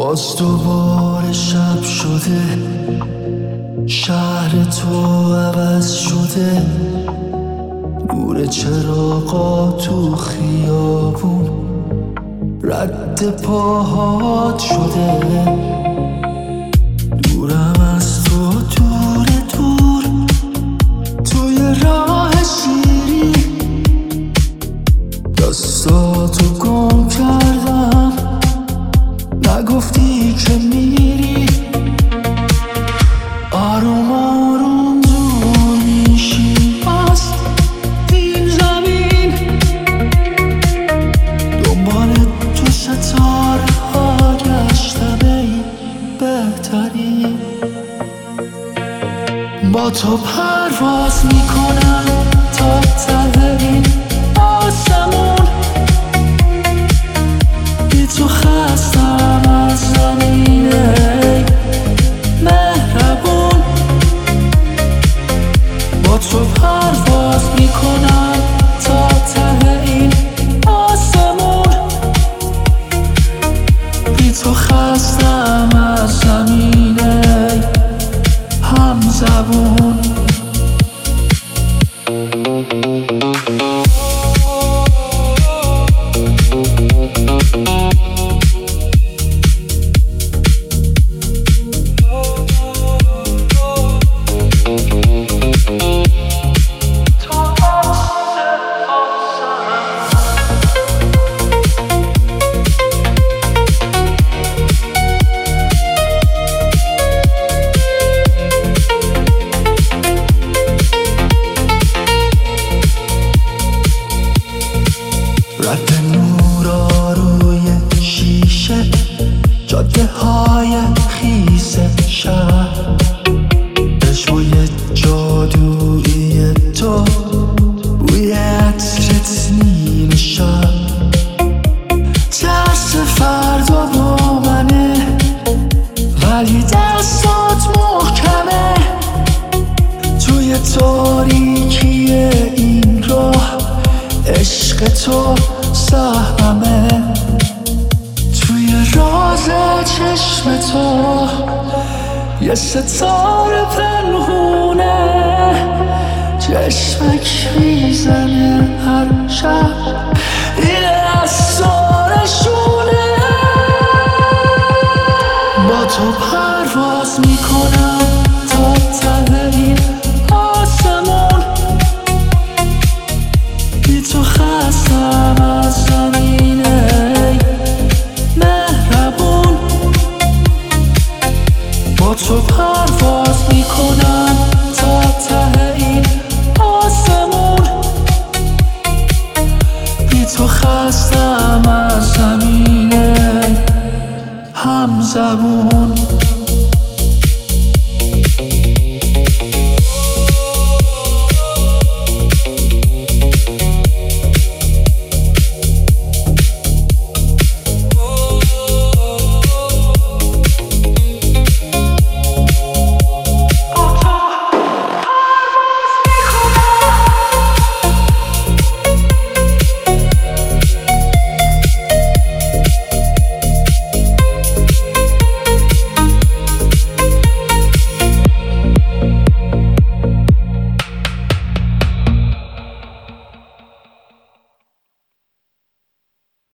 باز دوباره شب شده، شهر تو عوض شده، نور چراغا تو خیابون رد پاهات شده. دورم از تو دور دور، توی راه شیری دستاتو گم کردم، نگفتی که میری. آروم آروم دور میشی از این زمین، دنبال تو ستاره ها گشتم ای بهترین. با تو پرواز میکنم تا ته این آسمون، بی تو خستم از زمین ای مهربون. با تو پرواز میکنم تا ته این آسمون، بی تو خستم از زمین ای همزبون. رد نورا روی شیشه، جاده های خیس شهر، عشقوی جادویی تو بوی عطرت نیل شب. ترس فردا با منه ولی دستات محکمه، توی تاریکی این راه عشق تو سهمه. توی راز چشم تو یه ستاره پنهونه، چشمک میزنه هر شب، این اسرارشونه. با تو پرواز میکنم تا ته این آسمون، بی تو خستم از زمین ای مهربون. با تو پرواز میکنم تا ته این آسمون، بی تو خستم از زمین ای همزبون.